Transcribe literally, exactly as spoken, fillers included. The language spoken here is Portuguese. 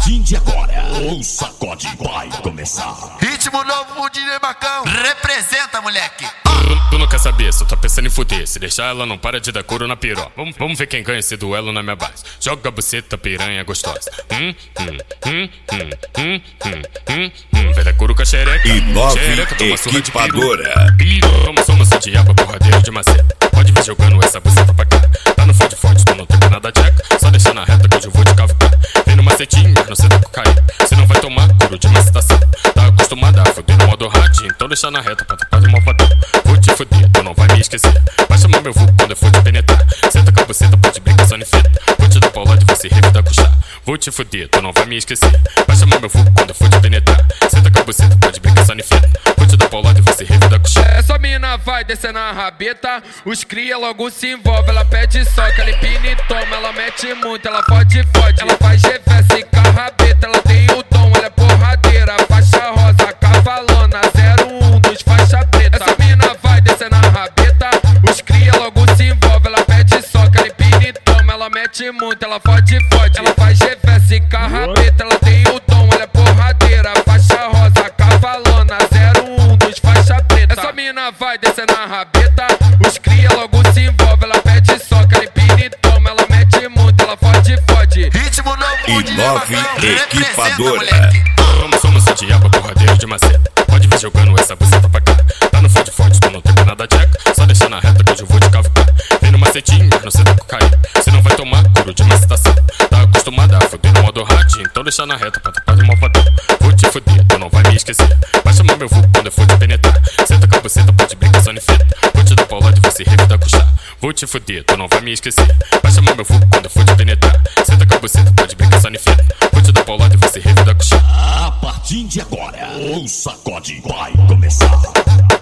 partir de agora, o sacode vai começar. Ritmo novo de Marcão, representa, moleque. Tu, tu não quer saber, só tá pensando em fuder. Se deixar ela não para de dar couro na piroca. Vamos, vamos ver quem ganha esse duelo na minha base. Joga a buceta, piranha gostosa. Hum, hum, hum, hum, hum, hum, hum, hum. Vai dar couro com a xereca. E nove xereca, toma surra de peru. equipadora. Piru, toma soma de água, porradeiro de maceta. Pode vir jogando essa buceta pra cá. Tá no fode fode, tu não tem nada tcheca. Só deixa na reta que hoje eu vou te cavucar. Vem no macetinho, mas não senta com cair. Você não vai tomar couro de macetação. Tá acostumada a fuder no modo hard, então deixa na reta pra tu fazer malvadão. Vou te fuder, tu não vai me esquecer. Vai chamar meu vulgo quando eu for te penetrar. Senta com a buceta, pode brincar só no fita. Vou te dar paulada e você revida com chá. Vou te fuder, tu não vai me esquecer. Vai chamar meu vulgo quando eu for te penetrar. Senta com a buceta, pode brincar só no fita. Vou te dar paulada e você revida com chá. Essa mina vai descer na rabeta, os cria logo se envolve. Ela pede só que ela empina e toma. Ela mete muito, ela fode, fode. Ela faz reverse com a rabeta. Ela tem o dom, ela é porradeira. Faixa rosa, cavalona, zero um dos faixa preta. Essa mina vai descer na rabeta, os cria logo se envolve. Ela pede só que ela empina e toma. Ela mete muito, ela fode, fode. Ela faz reverse com a rabeta. Ela tem o dom, ela é porradeira. Faixa rosa, cavalona, zero um dos faixa preta. Essa mina vai descer na rabeta, os cria logo se envolve. Ela pede só que ela empina e toma. Ela mete muito, ela fode, fode. Ritmo novo de E nove Marcão, representa, equipadora. moleque. Vamos, somos de diabo, porradeiro de maceta. Pode vir jogando essa buceta pra cá. Tá no fode fode, tu não tem nada tcheca. Só deixa na reta que hoje eu vou te cavucar. Vem no macetinho, mas não senta com cair. Você não vai tomar couro de macetação. Tá acostumada a fuder no modo hard, então deixa na reta pra tu fazer malvadão. Vou te fuder, tu não vai me esquecer. Vai chamar meu vulgo quando eu for te penetrar. Senta com a buceta, pode brincar só no fita. Vou te dar paulada e você revida com chá. Vou te fuder, tu não vai me esquecer. Vai chamar meu vulgo quando eu for te penetrar. Senta com a buceta, pode brincar só no fita. Vou te dar paulada e você revida com chá. A partir de agora, o sacode vai começar.